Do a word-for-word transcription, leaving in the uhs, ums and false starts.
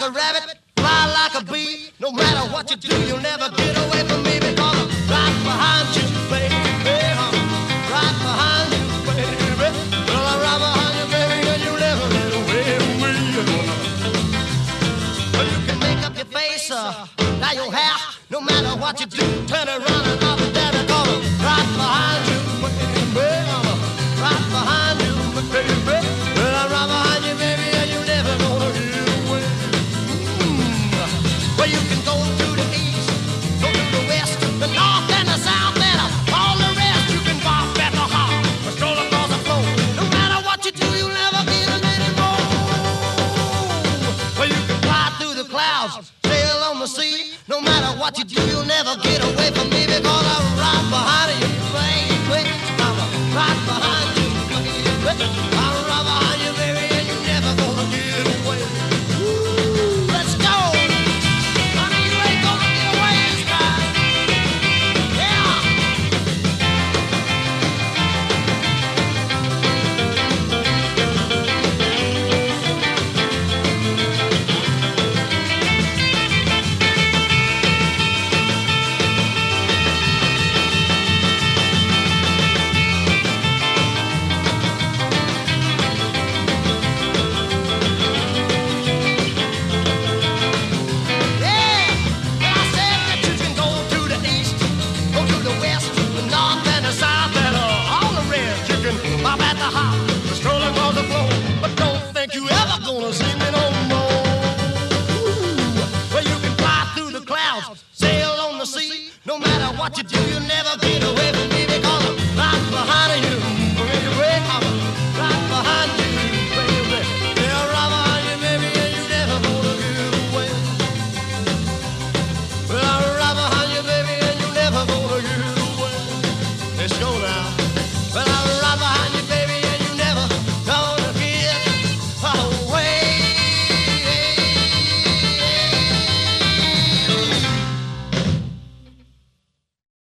a rabbit, fly like a bee. No matter what you do, you'll never get away from me because I'm right behind you, baby. I'm right behind you, baby. Well, I'm right behind you, baby, and you'll never get away from me. Well, you can make up your face, uh, dye your hair. No matter what you do, turn around and I'll be there because I'm right behind you, baby. I'm right behind you, baby. Well, I'm right behind you, baby, and you're never gonna get away. Mm. Well, you can go to the east, go to the west, the north and the south, and all the rest. You can bark at the heart, or stroll across the floor. No matter what you do, you'll never get them anymore. Well, you can fly through the clouds, sail on the sea. No matter what you do, you'll never get away from